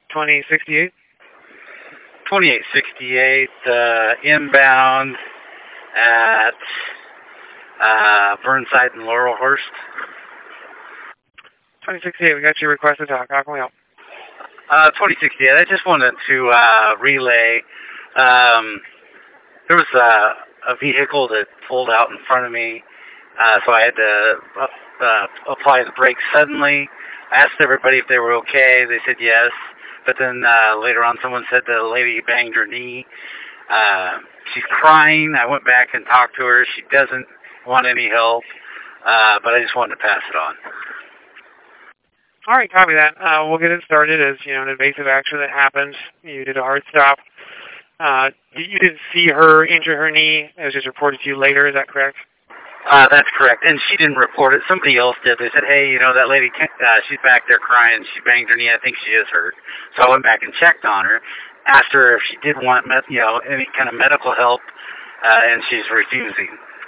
2868. 2868 inbound at Burnside and Laurelhurst. 2068, we got your request to talk. How can we help? 2068, I just wanted to relay. There was a vehicle that pulled out in front of me, so I had to apply the brakes suddenly. I asked everybody if they were okay. They said yes. But then later on, someone said the lady banged her knee. She's crying. I went back and talked to her. She doesn't want any help, but I just wanted to pass it on. All right, copy that. We'll get it started as an invasive action that happened. You did a hard stop. You didn't see her injure her knee. It was just reported to you later. Is that correct? That's correct. And she didn't report it. Somebody else did. They said, hey, that lady, she's back there crying. She banged her knee. I think she is hurt. So I went back and checked on her, asked her if she did want, any kind of medical help, and she's refusing.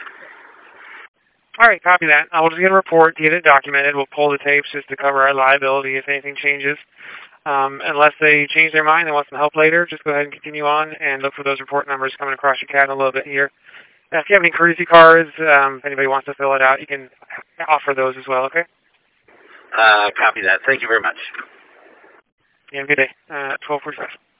All right, copy that. We'll just get a report, get it documented. We'll pull the tapes just to cover our liability if anything changes. Unless they change their mind and want some help later, just go ahead and continue on and look for those report numbers coming across your CAD a little bit here. Now, if you have any courtesy cards, if anybody wants to fill it out, you can offer those as well, okay? Copy that. Thank you very much. You have a good day. 12:45.